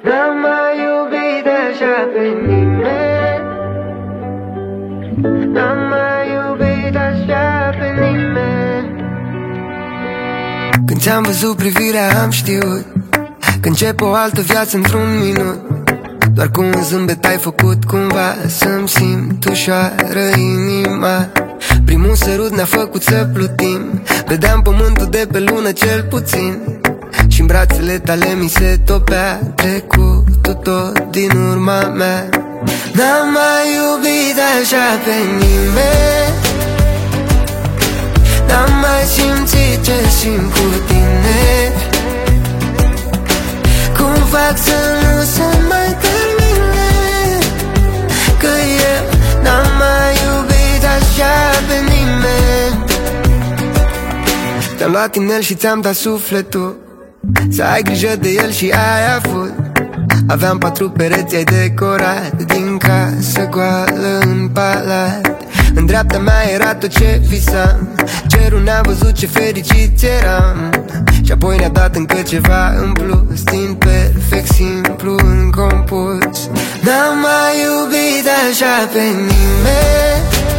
N-am mai iubit așa pe nimeni. N-am mai iubit așa pe nimeni. Când ți-am văzut privirea am știut că încep o altă viață într-un minut. Doar cu un zâmbet ai făcut cumva să-mi simt ușoară inima. Primul sărut ne-a făcut să plutim. Vedeam pământul de pe lună cel puțin. Și-n brațele tale mi se topea trecutul tot din urma mea. N-am mai iubit așa pe nimeni. N-am mai simțit ce simt cu tine. Cum fac să nu se mai termine? Că eu n-am mai iubit așa pe nimeni. Te-am luat inel și ți-am dat sufletul, să ai grijă de el și ai avut. Aveam 4 pereți, ai decorat din casă goală în palat. În dreapta mea era tot ce visam. Cerul n-a văzut ce fericiți eram. Și apoi ne-a dat încă ceva în plus, din perfect simplu în compus. N-am mai iubit așa pe nimeni.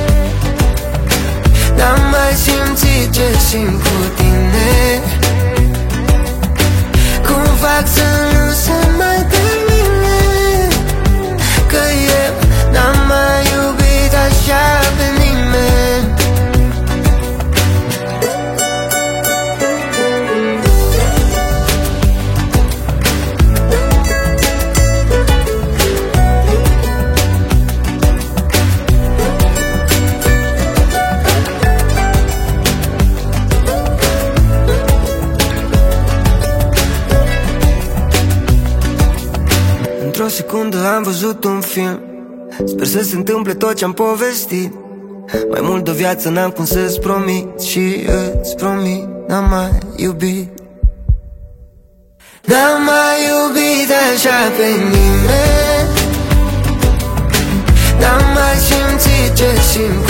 N-am mai simțit ce simt cu tine. Cum fac să nu se mai termine? Că eu n-am mai iubit așa pe nimeni. Într-o secundă am văzut un film. Sper să se întâmple tot ce-am povestit. Mai mult de o viață n-am cum să-ți promit. Și îți promit, n-am mai iubit. N-am mai iubit așa pe nimeni. N-am mai simțit ce simt